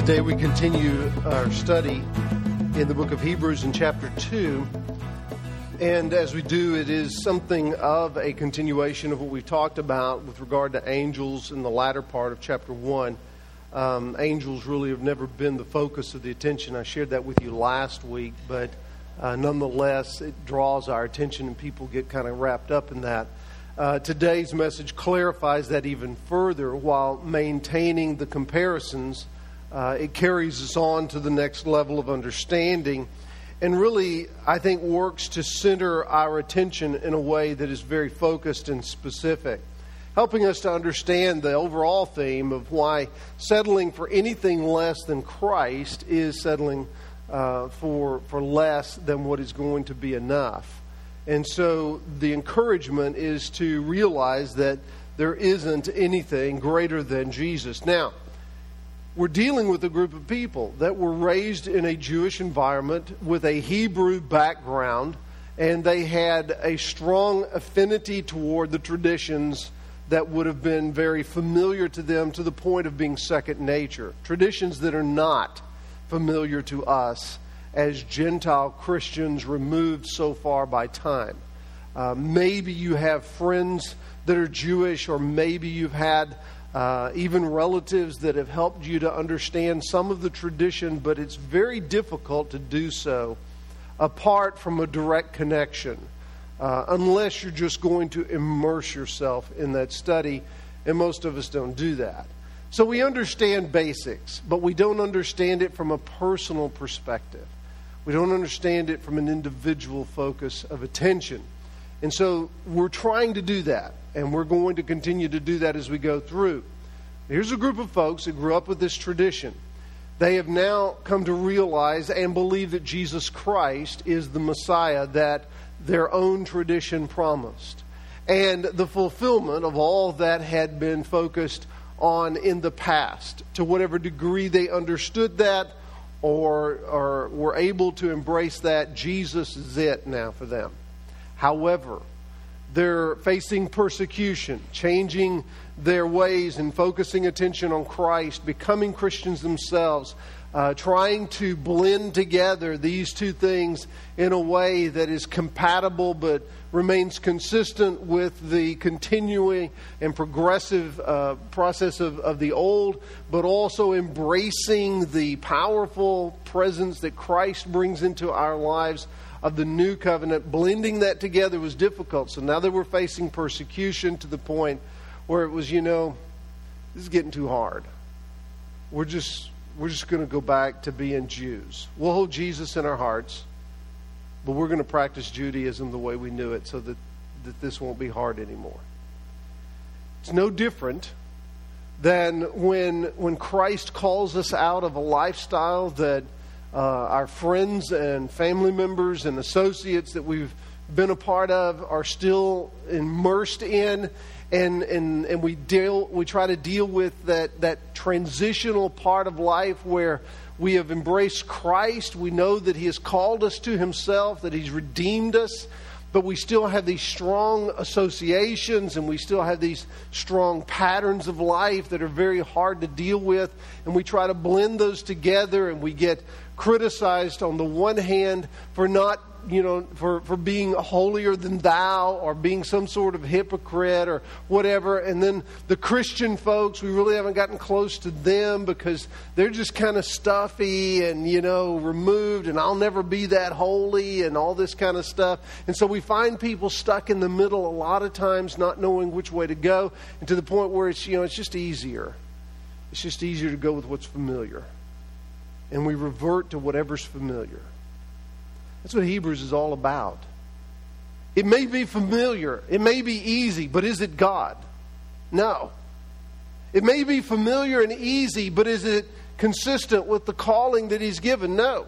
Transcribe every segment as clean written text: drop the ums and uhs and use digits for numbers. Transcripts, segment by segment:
Today we continue our study in the book of Hebrews in chapter 2. And as we do, it is something of a continuation of what we've talked about with regard to angels in the latter part of chapter 1. Angels really have never been the focus of the attention. I shared that with you last week, but nonetheless, it draws our attention and people get kind of wrapped up in that. Today's message clarifies that even further while maintaining the comparisons. It carries us on to the next level of understanding and really, I think, works to center our attention in a way that is very focused and specific, helping us to understand the overall theme of why settling for anything less than Christ is settling for less than what is going to be enough. And so the encouragement is to realize that there isn't anything greater than Jesus. Now, we're dealing with a group of people that were raised in a Jewish environment with a Hebrew background, and they had a strong affinity toward the traditions that would have been very familiar to them to the point of being second nature. Traditions that are not familiar to us as Gentile Christians removed so far by time. Maybe you have friends that are Jewish, or maybe you've had even relatives that have helped you to understand some of the tradition, but it's very difficult to do so apart from a direct connection, unless you're just going to immerse yourself in that study, and most of us don't do that. So we understand basics, but we don't understand it from a personal perspective. We don't understand it from an individual focus of attention. And so we're trying to do that, and we're going to continue to do that as we go through. Here's a group of folks that grew up with this tradition. They have now come to realize and believe that Jesus Christ is the Messiah that their own tradition promised. And the fulfillment of all that had been focused on in the past, to whatever degree they understood that or were able to embrace that, Jesus is it now for them. However, they're facing persecution, changing their ways and focusing attention on Christ, becoming Christians themselves, trying to blend together these two things in a way that is compatible but remains consistent with the continuing and progressive process of the old, but also embracing the powerful presence that Christ brings into our lives of the new covenant. Blending that together was difficult. So now they were facing persecution to the point where it was, this is getting too hard. We're just going to go back to being Jews. We'll hold Jesus in our hearts, but we're going to practice Judaism the way we knew it so that this won't be hard anymore. It's no different than when Christ calls us out of a lifestyle that our friends and family members and associates that we've been a part of are still immersed in, and we try to deal with that transitional part of life where we have embraced Christ. We know that He has called us to Himself, that He's redeemed us, but we still have these strong associations and we still have these strong patterns of life that are very hard to deal with, and we try to blend those together, and we get criticized on the one hand for not, for being holier than thou or being some sort of hypocrite or whatever. And then the Christian folks, we really haven't gotten close to them because they're just kind of stuffy and, removed, and I'll never be that holy and all this kind of stuff. And so we find people stuck in the middle a lot of times, not knowing which way to go, and to the point where it's just easier. It's just easier to go with what's familiar. And we revert to whatever's familiar. That's what Hebrews is all about. It may be familiar. It may be easy, but is it God? No. It may be familiar and easy, but is it consistent with the calling that He's given? No.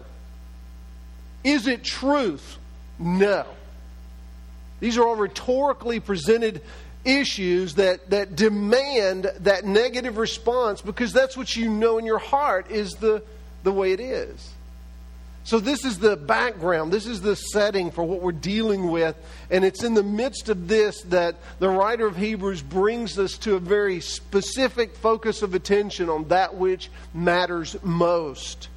Is it truth? No. These are all rhetorically presented issues that demand that negative response, because that's what you know in your heart is the way it is. So this is the background. This is the setting for what we're dealing with. And it's in the midst of this that the writer of Hebrews brings us to a very specific focus of attention on that which matters most.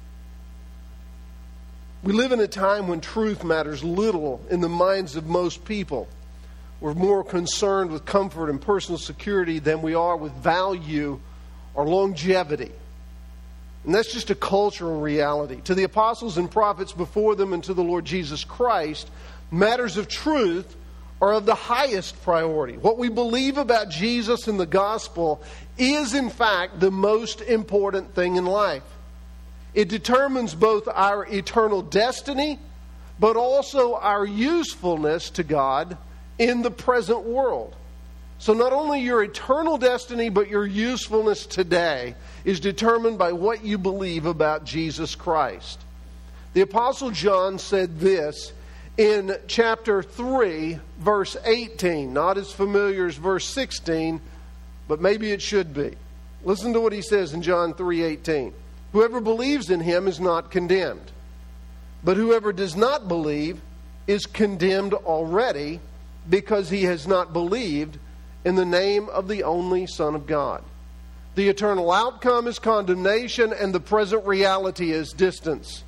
We live in a time when truth matters little in the minds of most people. We're more concerned with comfort and personal security than we are with value or longevity. And that's just a cultural reality. To the apostles and prophets before them and to the Lord Jesus Christ, matters of truth are of the highest priority. What we believe about Jesus and the gospel is, in fact, the most important thing in life. It determines both our eternal destiny, but also our usefulness to God in the present world. So not only your eternal destiny, but your usefulness today is determined by what you believe about Jesus Christ. The Apostle John said this in chapter 3, verse 18. Not as familiar as verse 16, but maybe it should be. Listen to what he says in John 3:18. Whoever believes in him is not condemned, but whoever does not believe is condemned already because he has not believed in the name of the only Son of God. The eternal outcome is condemnation, and the present reality is distance.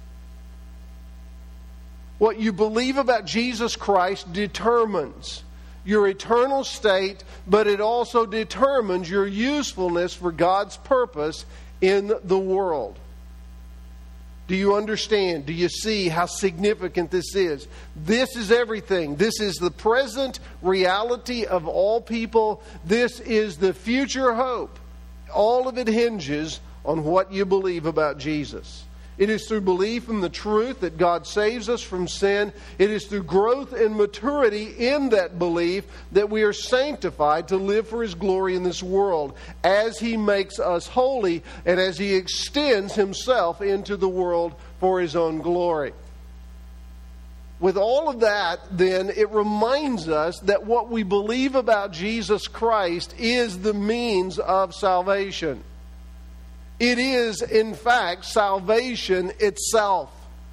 What you believe about Jesus Christ determines your eternal state, but it also determines your usefulness for God's purpose in the world. Do you understand? Do you see how significant this is? This is everything. This is the present reality of all people. This is the future hope. All of it hinges on what you believe about Jesus. It is through belief in the truth that God saves us from sin. It is through growth and maturity in that belief that we are sanctified to live for His glory in this world as He makes us holy and as He extends Himself into the world for His own glory. With all of that, then, it reminds us that what we believe about Jesus Christ is the means of salvation. It is, in fact, salvation itself.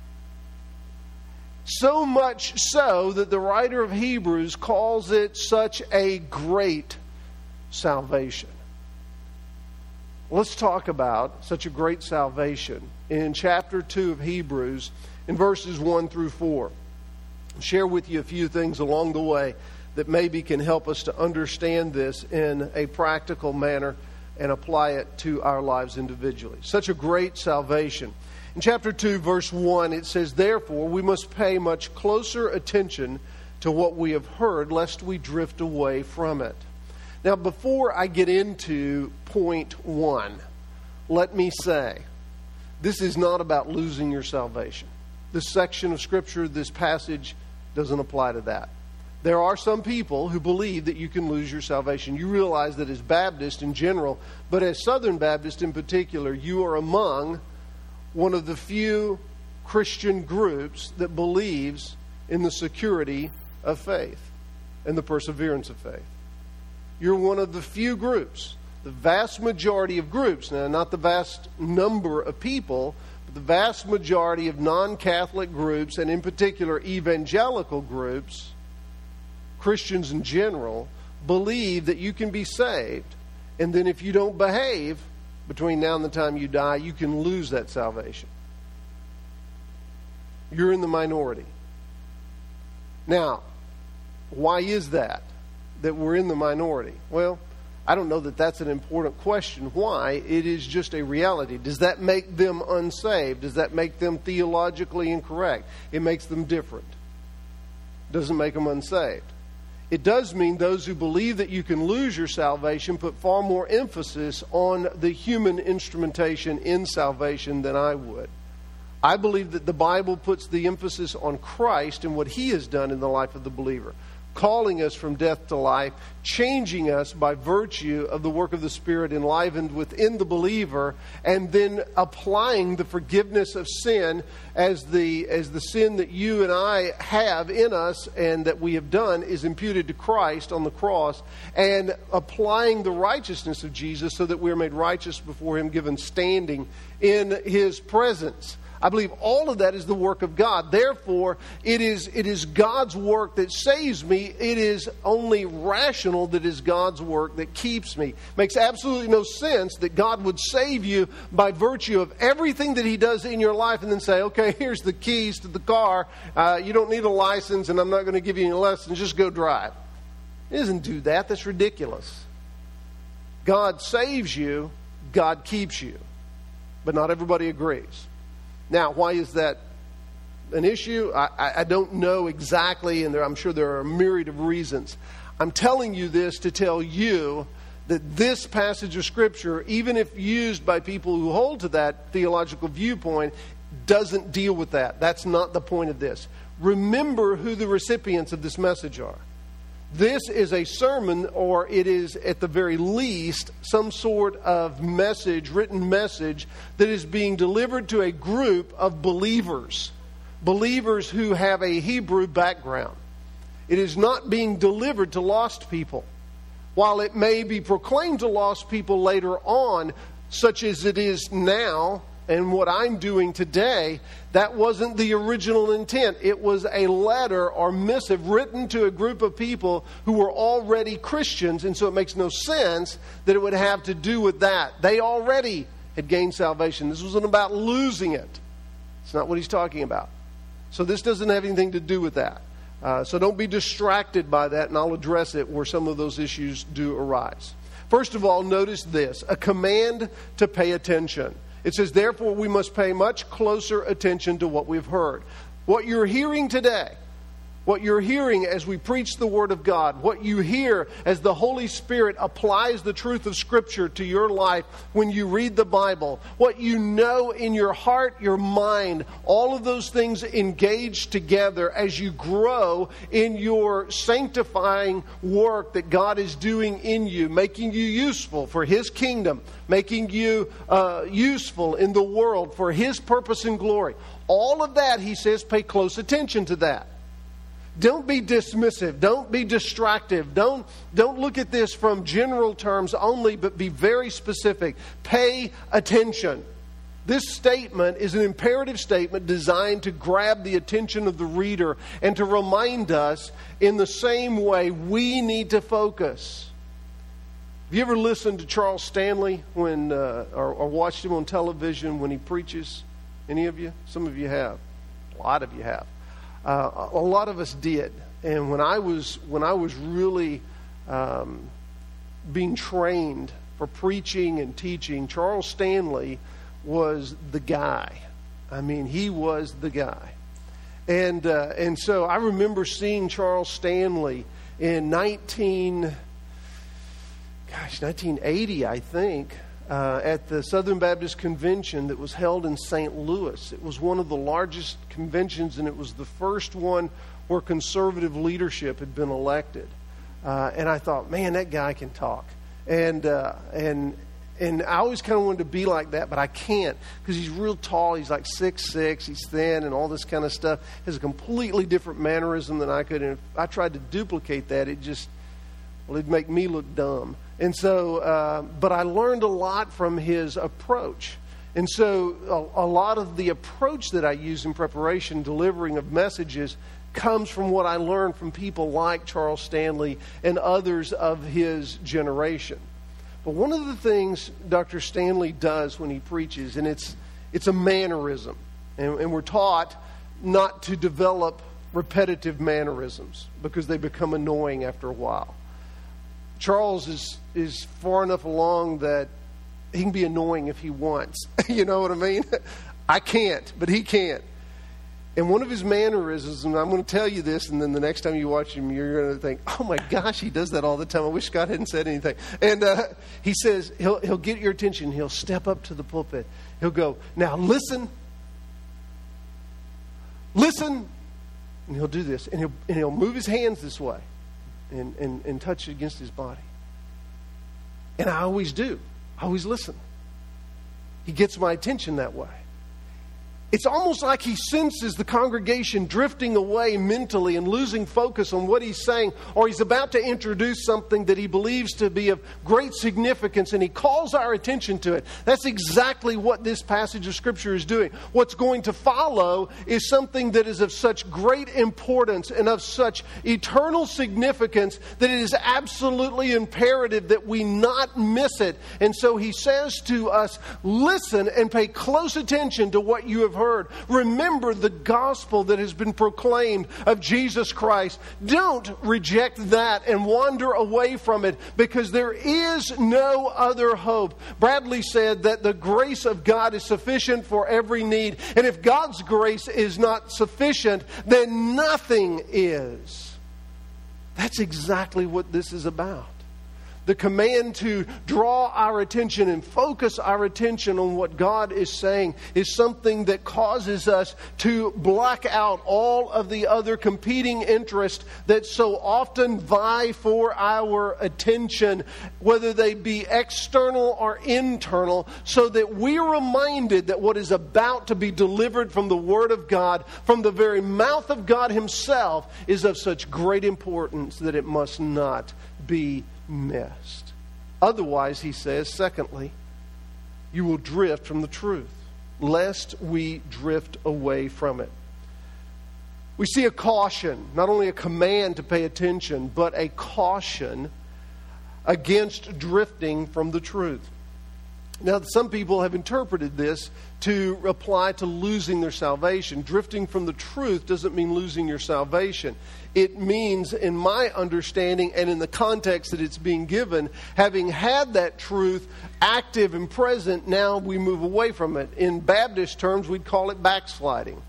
So much so that the writer of Hebrews calls it such a great salvation. Let's talk about such a great salvation in chapter 2 of Hebrews in verses 1 through 4. I'll share with you a few things along the way that maybe can help us to understand this in a practical manner and apply it to our lives individually. Such a great salvation. In chapter 2, verse 1, it says, "Therefore we must pay much closer attention to what we have heard, lest we drift away from it." Now, before I get into point 1, let me say, this is not about losing your salvation. This section of Scripture, this passage, doesn't apply to that. There are some people who believe that you can lose your salvation. You realize that as Baptists in general, but as Southern Baptists in particular, you are among one of the few Christian groups that believes in the security of faith and the perseverance of faith. You're one of the few groups, the vast majority of groups, now not the vast number of people, but the vast majority of non-Catholic groups, and in particular evangelical groups, Christians in general, believe that you can be saved, and then if you don't behave between now and the time you die, you can lose that salvation. You're in the minority. Now, why is that we're in the minority? Well, I don't know that that's an important question. Why? It is just a reality. Does that make them unsaved? Does that make them theologically incorrect? It makes them different. Doesn't make them unsaved. It does mean those who believe that you can lose your salvation put far more emphasis on the human instrumentation in salvation than I would. I believe that the Bible puts the emphasis on Christ and what He has done in the life of the believer, calling us from death to life, changing us by virtue of the work of the Spirit enlivened within the believer, and then applying the forgiveness of sin as the sin that you and I have in us and that we have done is imputed to Christ on the cross, and applying the righteousness of Jesus so that we are made righteous before Him, given standing in His presence. I believe all of that is the work of God. Therefore, it is God's work that saves me. It is only rational that it is God's work that keeps me. Makes absolutely no sense that God would save you by virtue of everything that He does in your life and then say, okay, here's the keys to the car. You don't need a license and I'm not going to give you any lessons. Just go drive. He doesn't do that. That's ridiculous. God saves you. God keeps you. But not everybody agrees. Now, why is that an issue? I don't know exactly, and I'm sure there are a myriad of reasons. I'm telling you this to tell you that this passage of Scripture, even if used by people who hold to that theological viewpoint, doesn't deal with that. That's not the point of this. Remember who the recipients of this message are. This is a sermon, or it is at the very least some sort of message, written message, that is being delivered to a group of believers. Believers who have a Hebrew background. It is not being delivered to lost people. While it may be proclaimed to lost people later on, such as it is now, and what I'm doing today, that wasn't the original intent. It was a letter or missive written to a group of people who were already Christians, and so it makes no sense that it would have to do with that. They already had gained salvation. This wasn't about losing it. It's not what he's talking about. So this doesn't have anything to do with that. So don't be distracted by that, and I'll address it where some of those issues do arise. First of all, notice this, a command to pay attention. It says, therefore, we must pay much closer attention to what we've heard. What you're hearing today, what you're hearing as we preach the Word of God, what you hear as the Holy Spirit applies the truth of Scripture to your life when you read the Bible, what you know in your heart, your mind, all of those things engage together as you grow in your sanctifying work that God is doing in you, making you useful for His kingdom, making you useful in the world for His purpose and glory. All of that, he says, pay close attention to that. Don't be dismissive. Don't be distractive. Don't look at this from general terms only, but be very specific. Pay attention. This statement is an imperative statement designed to grab the attention of the reader and to remind us in the same way we need to focus. Have you ever listened to Charles Stanley when or watched him on television when he preaches? Any of you? Some of you have. A lot of you have. A lot of us did. And when I was really being trained for preaching and teaching, Charles Stanley was the guy. I mean, he was the guy. And so I remember seeing Charles Stanley in 1980, I think, at the Southern Baptist Convention that was held in St. Louis. It was one of the largest conventions, and it was the first one where conservative leadership had been elected. And I thought, man, that guy can talk. And I always kind of wanted to be like that, but I can't because he's real tall. He's like 6'6", he's thin, and all this kind of stuff. He has a completely different mannerism than I could. And if I tried to duplicate that, it'd make me look dumb. And so, but I learned a lot from his approach. And so a lot of the approach that I use in preparation, delivering of messages, comes from what I learned from people like Charles Stanley and others of his generation. But one of the things Dr. Stanley does when he preaches, and it's a mannerism. And we're taught not to develop repetitive mannerisms because they become annoying after a while. Charles is far enough along that he can be annoying if he wants. You know what I mean? I can't, but he can't. And one of his mannerisms, and I'm going to tell you this, and then the next time you watch him, you're going to think, oh my gosh, he does that all the time. I wish Scott hadn't said anything. And he says, he'll get your attention. He'll step up to the pulpit. He'll go, now listen. And he'll do this. And he'll move his hands this way. And touch it against his body. And I always do. I always listen. He gets my attention that way. It's almost like he senses the congregation drifting away mentally and losing focus on what he's saying, or he's about to introduce something that he believes to be of great significance, and he calls our attention to it. That's exactly what this passage of Scripture is doing. What's going to follow is something that is of such great importance and of such eternal significance that it is absolutely imperative that we not miss it. And so he says to us, listen and pay close attention to what you have heard. Remember the gospel that has been proclaimed of Jesus Christ. Don't reject that and wander away from it, because there is no other hope. Bradley said that the grace of God is sufficient for every need. And if God's grace is not sufficient, then nothing is. That's exactly what this is about. The command to draw our attention and focus our attention on what God is saying is something that causes us to block out all of the other competing interests that so often vie for our attention, whether they be external or internal, so that we're reminded that what is about to be delivered from the Word of God, from the very mouth of God Himself, is of such great importance that it must not be missed. Otherwise, he says, secondly, you will drift from the truth, lest we drift away from it. We see a caution, not only a command to pay attention, but a caution against drifting from the truth. Now, some people have interpreted this to apply to losing their salvation. Drifting from the truth doesn't mean losing your salvation. It means, in my understanding and in the context that it's being given, having had that truth active and present, now we move away from it. In Baptist terms, we'd call it backsliding.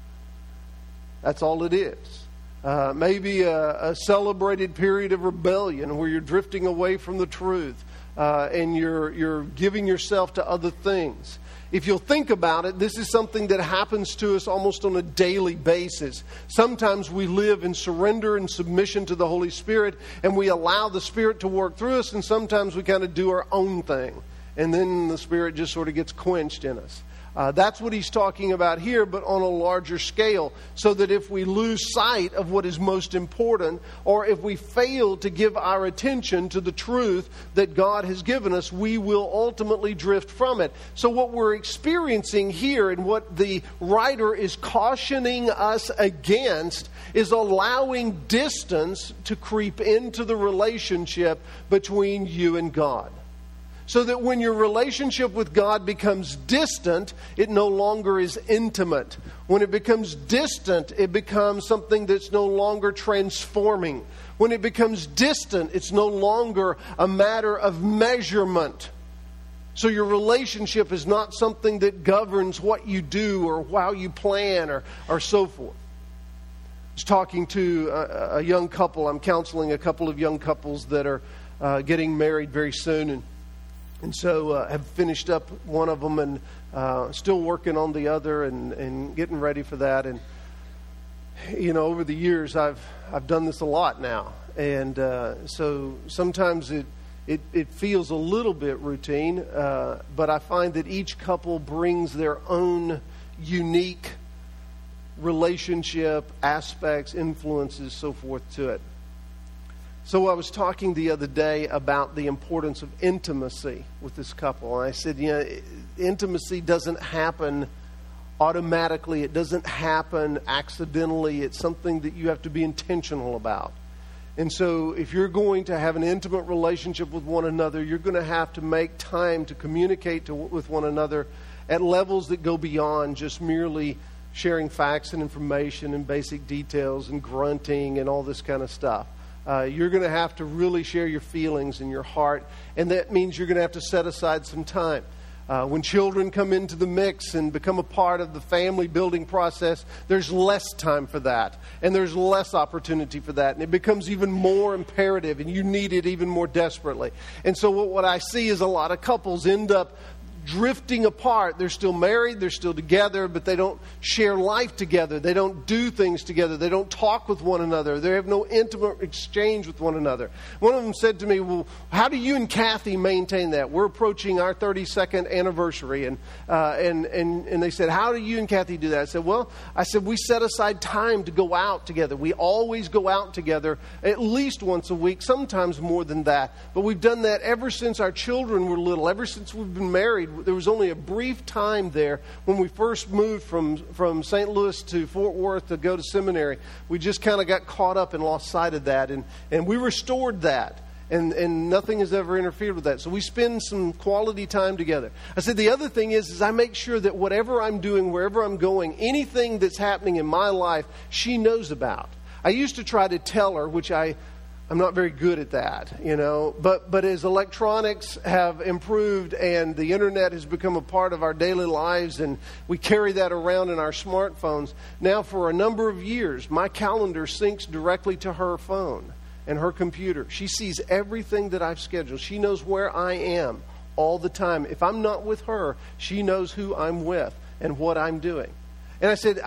That's all it is. Maybe a celebrated period of rebellion where you're drifting away from the truth. And you're giving yourself to other things. If you'll think about it, this is something that happens to us almost on a daily basis. Sometimes we live in surrender and submission to the Holy Spirit, and we allow the Spirit to work through us, and sometimes we kind of do our own thing. And then the Spirit just sort of gets quenched in us. That's what he's talking about here, but on a larger scale, so that if we lose sight of what is most important, or if we fail to give our attention to the truth that God has given us, we will ultimately drift from it. So what we're experiencing here, and what the writer is cautioning us against, is allowing distance to creep into the relationship between you and God. So that when your relationship with God becomes distant, it no longer is intimate. When it becomes distant, it becomes something that's no longer transforming. When it becomes distant, it's no longer a matter of measurement. So your relationship is not something that governs what you do or how you plan or so forth. I was talking to a young couple. I'm counseling a couple of young couples that are getting married very soon, and so have finished up one of them and still working on the other and getting ready for that. And, you know, over the years, I've done this a lot now. And so sometimes it feels a little bit routine, but I find that each couple brings their own unique relationship aspects, influences, so forth to it. So I was talking the other day about the importance of intimacy with this couple. And I said, you know, intimacy doesn't happen automatically. It doesn't happen accidentally. It's something that you have to be intentional about. And so if you're going to have an intimate relationship with one another, you're going to have to make time to communicate with one another at levels that go beyond just merely sharing facts and information and basic details and grunting and all this kind of stuff. You're going to have to really share your feelings and your heart, and that means you're going to have to set aside some time. When children come into the mix and become a part of the family building process, there's less time for that, and there's less opportunity for that, and it becomes even more imperative, and you need it even more desperately. And so what I see is a lot of couples end up drifting apart. They're still married, they're still together, but they don't share life together. They don't do things together. They don't talk with one another. They have no intimate exchange with one another. One of them said to me, well, how do you and Kathy maintain that? We're approaching our 32nd anniversary. And they said, how do you and Kathy do that? I said, we set aside time to go out together. We always go out together at least once a week, sometimes more than that. But we've done that ever since our children were little, ever since we've been married. There was only a brief time there when we first moved from St. Louis to Fort Worth to go to seminary. We just kind of got caught up and lost sight of that. And we restored that. And nothing has ever interfered with that. So we spend some quality time together. I said the other thing is I make sure that whatever I'm doing, wherever I'm going, anything that's happening in my life, she knows about. I used to try to tell her, which I'm not very good at that, But as electronics have improved and the internet has become a part of our daily lives and we carry that around in our smartphones, now for a number of years, my calendar syncs directly to her phone and her computer. She sees everything that I've scheduled. She knows where I am all the time. If I'm not with her, she knows who I'm with and what I'm doing. And I said,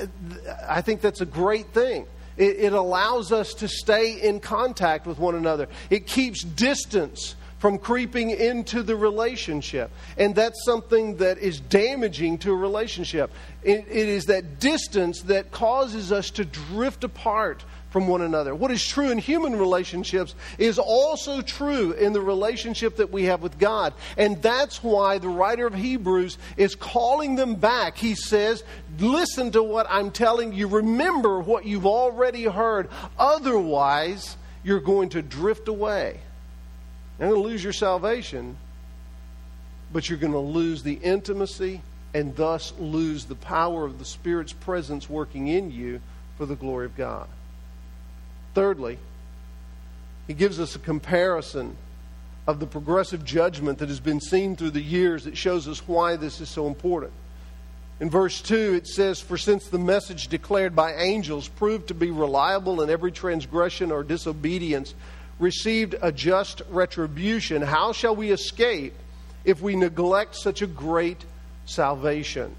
I think that's a great thing. It allows us to stay in contact with one another. It keeps distance from creeping into the relationship. And that's something that is damaging to a relationship. It is that distance that causes us to drift apart from one another. What is true in human relationships is also true in the relationship that we have with God. And that's why the writer of Hebrews is calling them back. He says, listen to what I'm telling you. Remember what you've already heard. Otherwise, you're going to drift away. You're going to lose your salvation, but you're going to lose the intimacy and thus lose the power of the Spirit's presence working in you for the glory of God. Thirdly, he gives us a comparison of the progressive judgment that has been seen through the years that shows us why this is so important. In verse 2, it says, for since the message declared by angels proved to be reliable and every transgression or disobedience received a just retribution, how shall we escape if we neglect such a great salvation?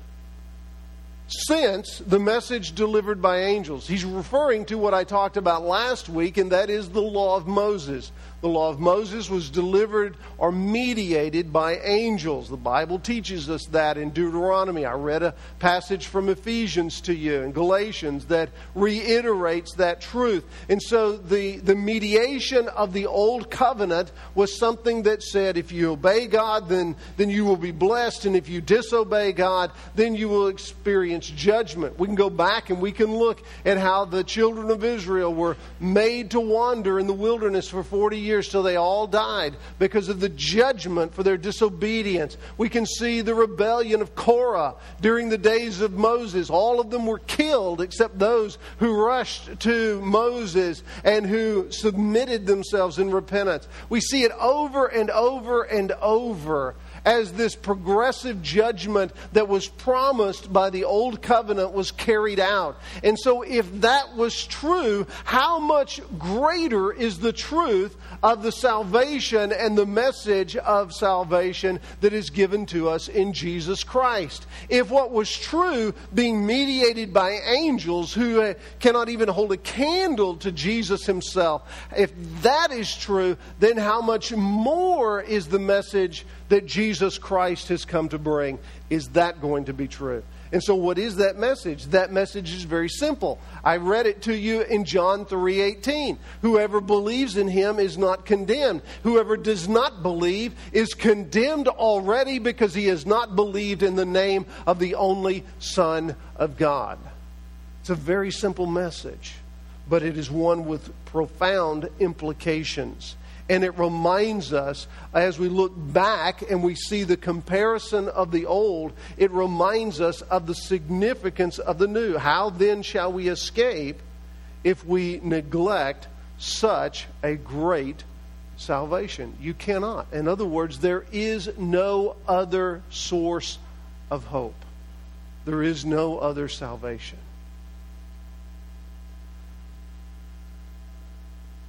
Since the message delivered by angels. He's referring to what I talked about last week, and that is the law of Moses. The law of Moses was delivered or mediated by angels. The Bible teaches us that in Deuteronomy. I read a passage from Ephesians to you in Galatians that reiterates that truth. And so the mediation of the old covenant was something that said if you obey God, then you will be blessed. And if you disobey God, then you will experience judgment. We can go back and we can look at how the children of Israel were made to wander in the wilderness for 40 years till they all died because of the judgment for their disobedience. We can see the rebellion of Korah during the days of Moses. All of them were killed except those who rushed to Moses and who submitted themselves in repentance. We see it over and over and over as this progressive judgment that was promised by the old covenant was carried out. And so if that was true, how much greater is the truth of the salvation and the message of salvation that is given to us in Jesus Christ? If what was true being mediated by angels who cannot even hold a candle to Jesus himself, if that is true, then how much more is the message that Jesus Christ has come to bring? Is that going to be true? And so what is that message? That message is very simple. I read it to you in John 3:18. Whoever believes in him is not condemned. Whoever does not believe is condemned already because he has not believed in the name of the only Son of God. It's a very simple message, but it is one with profound implications. And it reminds us, as we look back and we see the comparison of the old, it reminds us of the significance of the new. How then shall we escape if we neglect such a great salvation? You cannot. In other words, there is no other source of hope. There is no other salvation.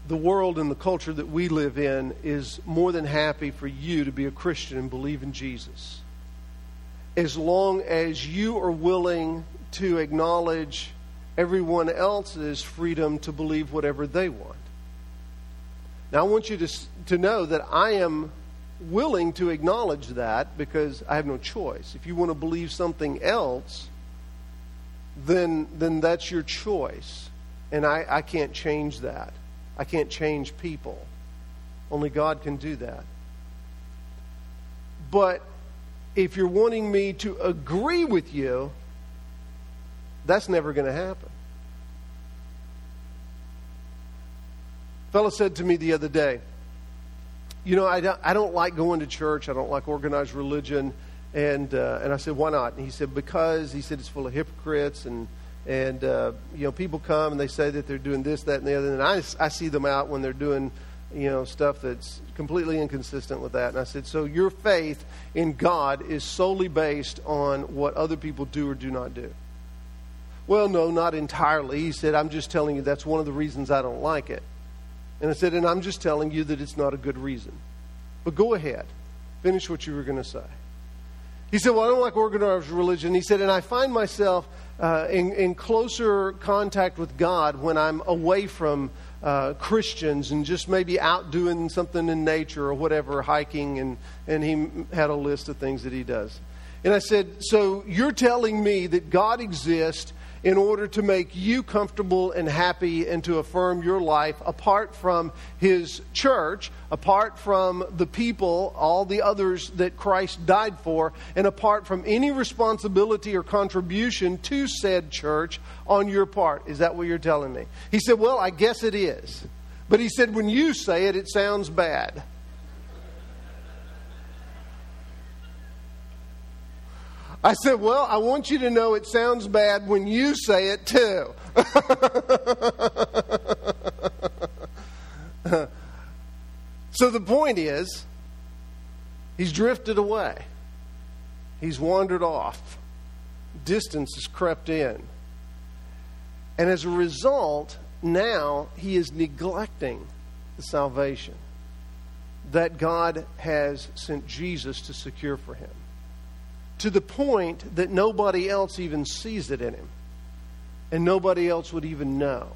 the world and the culture that we live in is more than happy for you to be a Christian and believe in Jesus, as long as you are willing to acknowledge everyone else's freedom to believe whatever they want. Now, I want you to know that I am willing to acknowledge that because I have no choice. If you want to believe something else, then that's your choice. And I can't change that. I can't change people. Only God can do that. But if you're wanting me to agree with you, that's never going to happen. A fellow said to me the other day, you know, I don't like going to church. I don't like organized religion. And I said, why not? And he said, because he said it's full of hypocrites and you know, people come and they say that they're doing this, that, and the other. And I see them out when they're doing, you know, stuff that's completely inconsistent with that. And I said, so your faith in God is solely based on what other people do or do not do? Well, no, not entirely. He said, I'm just telling you that's one of the reasons I don't like it. And I said, and I'm just telling you that it's not a good reason. But go ahead. Finish what you were going to say. He said, well, I don't like organized religion. He said, and I find myself in closer contact with God when I'm away from Christians and just maybe out doing something in nature or whatever, hiking, and he had a list of things that he does. And I said, so you're telling me that God exists in order to make you comfortable and happy and to affirm your life apart from His church, apart from the people, all the others that Christ died for, and apart from any responsibility or contribution to said church on your part. Is that what you're telling me? He said, well, I guess it is. But he said, when you say it, it sounds bad. I said, well, I want you to know it sounds bad when you say it too. So the point is, he's drifted away. He's wandered off. Distance has crept in. And as a result, now he is neglecting the salvation that God has sent Jesus to secure for him, to the point that nobody else even sees it in him, and nobody else would even know.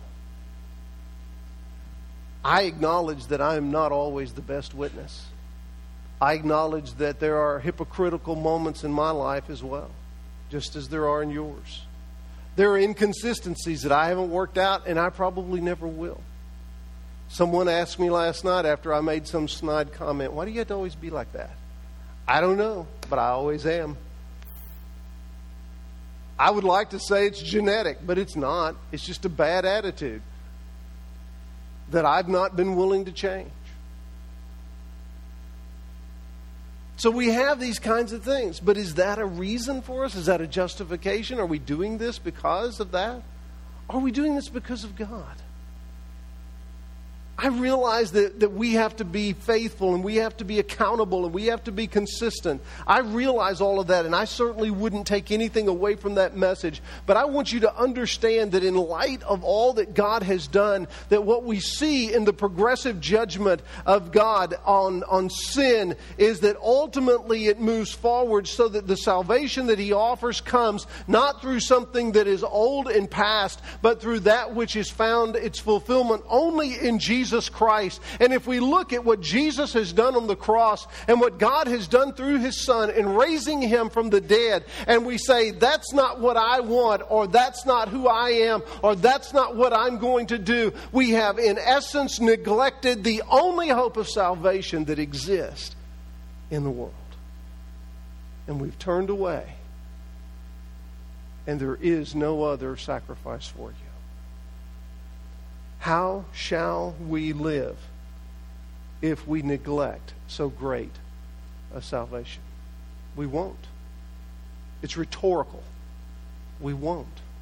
I acknowledge that I am not always the best witness. I acknowledge that there are hypocritical moments in my life as well, just as there are in yours. There are inconsistencies that I haven't worked out, and I probably never will. Someone asked me last night after I made some snide comment, why do you have to always be like that? I don't know, but I always am. I would like to say it's genetic, but it's not. It's just a bad attitude that I've not been willing to change. So we have these kinds of things, but is that a reason for us? Is that a justification? Are we doing this because of that? Are we doing this because of God? I realize that we have to be faithful and we have to be accountable and we have to be consistent. I realize all of that, and I certainly wouldn't take anything away from that message. But I want you to understand that in light of all that God has done, that what we see in the progressive judgment of God on sin is that ultimately it moves forward so that the salvation that He offers comes not through something that is old and past, but through that which is found its fulfillment only in Jesus Christ. And if we look at what Jesus has done on the cross and what God has done through His Son in raising Him from the dead, and we say, that's not what I want, or that's not who I am, or that's not what I'm going to do, we have in essence neglected the only hope of salvation that exists in the world. And we've turned away. And there is no other sacrifice for you. How shall we live if we neglect so great a salvation? We won't. It's rhetorical. We won't.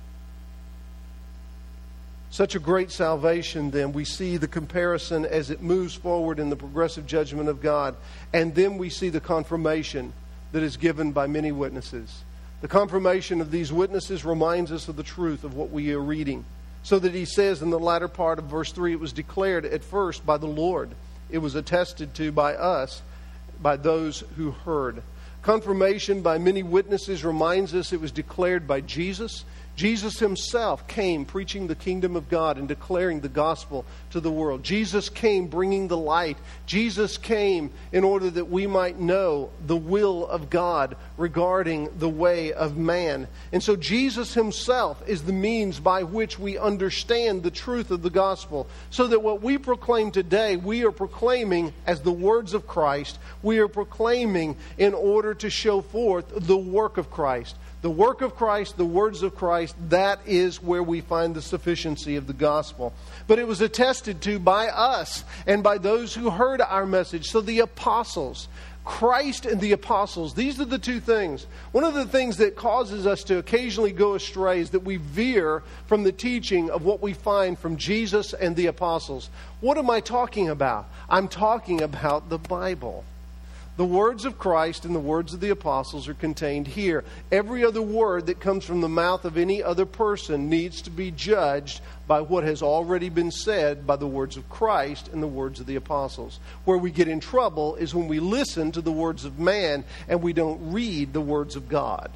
Such a great salvation, then, we see the comparison as it moves forward in the progressive judgment of God. And then we see the confirmation that is given by many witnesses. The confirmation of these witnesses reminds us of the truth of what we are reading. So that he says in the latter part of verse 3, it was declared at first by the Lord. It was attested to by us, by those who heard. Confirmation by many witnesses reminds us it was declared by Jesus. Jesus himself came preaching the kingdom of God and declaring the gospel to the world. Jesus came bringing the light. Jesus came in order that we might know the will of God regarding the way of man. And so Jesus himself is the means by which we understand the truth of the gospel. So that what we proclaim today, we are proclaiming as the words of Christ. We are proclaiming in order to show forth the work of Christ. The work of Christ, the words of Christ, that is where we find the sufficiency of the gospel. But it was attested to by us and by those who heard our message. So the apostles, Christ and the apostles, these are the two things. One of the things that causes us to occasionally go astray is that we veer from the teaching of what we find from Jesus and the apostles. What am I talking about? I'm talking about the Bible. The words of Christ and the words of the apostles are contained here. Every other word that comes from the mouth of any other person needs to be judged by what has already been said by the words of Christ and the words of the apostles. Where we get in trouble is when we listen to the words of man and we don't read the words of God.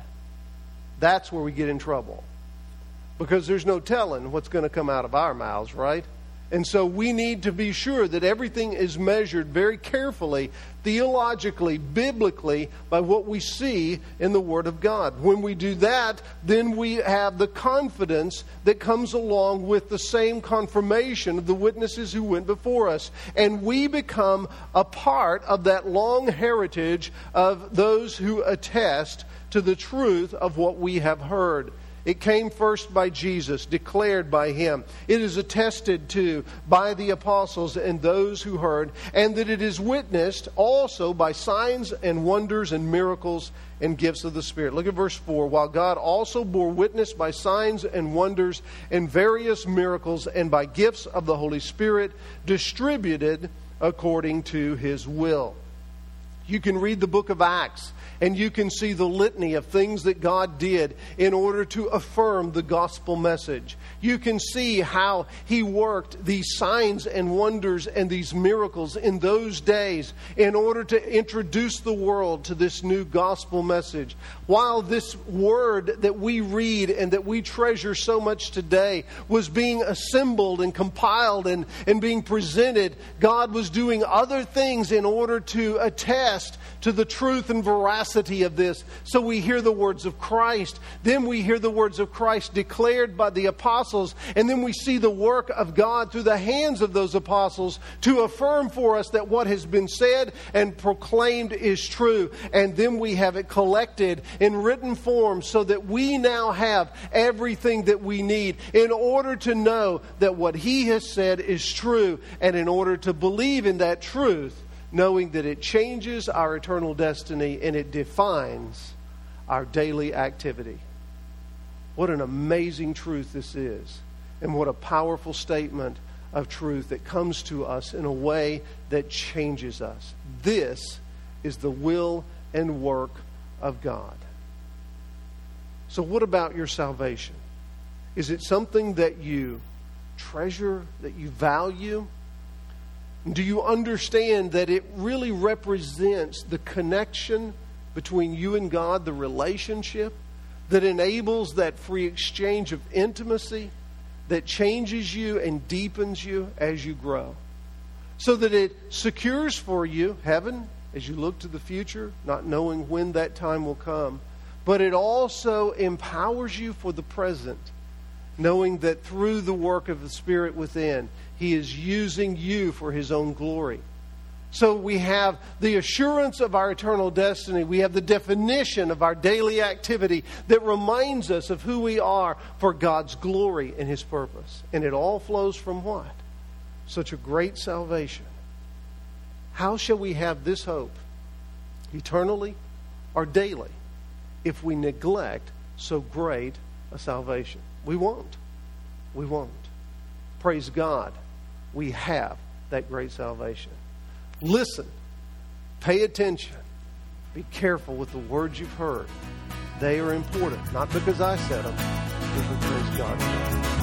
That's where we get in trouble. Because there's no telling what's going to come out of our mouths, right? And so we need to be sure that everything is measured very carefully, theologically, biblically, by what we see in the Word of God. When we do that, then we have the confidence that comes along with the same confirmation of the witnesses who went before us. And we become a part of that long heritage of those who attest to the truth of what we have heard. It came first by Jesus, declared by Him. It is attested to by the apostles and those who heard, and that it is witnessed also by signs and wonders and miracles and gifts of the Spirit. Look at verse 4. While God also bore witness by signs and wonders and various miracles and by gifts of the Holy Spirit distributed according to His will. You can read the book of Acts and you can see the litany of things that God did in order to affirm the gospel message. You can see how He worked these signs and wonders and these miracles in those days in order to introduce the world to this new gospel message. While this word that we read and that we treasure so much today was being assembled and compiled and being presented, God was doing other things in order to attest to the truth and veracity of this. So we hear the words of Christ. Then we hear the words of Christ declared by the apostles. And then we see the work of God through the hands of those apostles to affirm for us that what has been said and proclaimed is true. And then we have it collected in written form so that we now have everything that we need in order to know that what He has said is true, and in order to believe in that truth, knowing that it changes our eternal destiny and it defines our daily activity. What an amazing truth this is. And what a powerful statement of truth that comes to us in a way that changes us. This is the will and work of God. So what about your salvation? Is it something that you treasure, that you value? Do you understand that it really represents the connection between you and God, the relationship that enables that free exchange of intimacy that changes you and deepens you as you grow? So that it secures for you heaven as you look to the future, not knowing when that time will come. But it also empowers you for the present, knowing that through the work of the Spirit within, He is using you for His own glory. So we have the assurance of our eternal destiny. We have the definition of our daily activity that reminds us of who we are for God's glory and His purpose. And it all flows from what? Such a great salvation. How shall we have this hope? Eternally or daily? If we neglect so great a salvation. We won't. We won't. Praise God. We have that great salvation. Listen. Pay attention. Be careful with the words you've heard. They are important. Not because I said them, but because God said them.